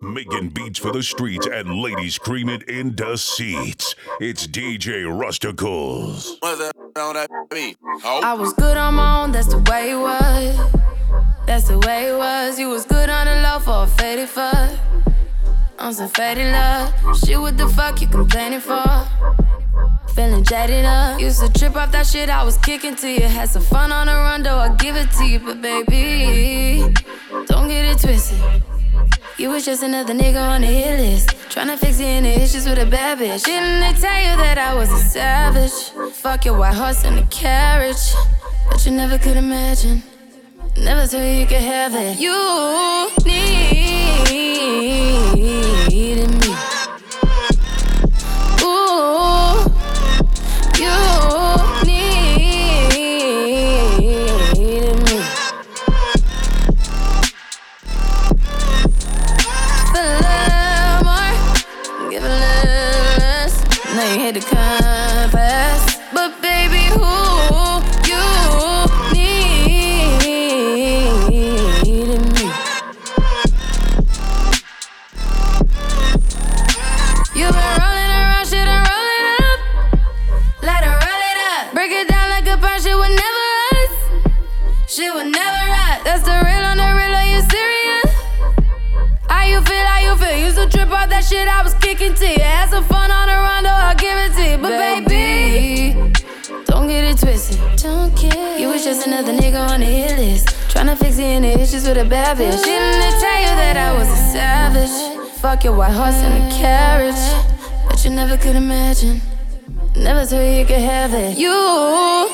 Making beats for the streets and ladies screaming in the seats. It's DJ Rusticles. What's that on that beat? I was good on my own, that's the way it was. That's the way it was. You was good on the low for a faded fuck. On some faded love. Shit, what the fuck you complaining for? Feeling jaded up. Used to trip off that shit I was kicking to you. Had some fun on the run, though I give it to you. But baby, don't get it twisted. You was just another nigga on the hit list, tryna fix any issues with a bad bitch. Didn't they tell you that I was a savage? Fuck your white horse and a carriage. But you never could imagine, never told you could have it. You needed me. Ooh, you needed me. Feel a little more, give a little less. Now you hit the compass, but baby, who you needed me. You been rolling around, shit, and roll it up. Let her roll it up. Break it down like a punch, shit would never rust. Shit would never rust. That's the real on the real, are you serious? How you feel, how you feel? Used to trip off that shit I was kicking to you. Had some fun on the run, though I'll give it to you. But baby, don't get it twisted. Don't get you was just another nigga on the hit list, tryna fix any issues with a bad bitch. Didn't they tell you that I was a savage? Fuck your white horse and a carriage. But you never could imagine, never told you could have it. You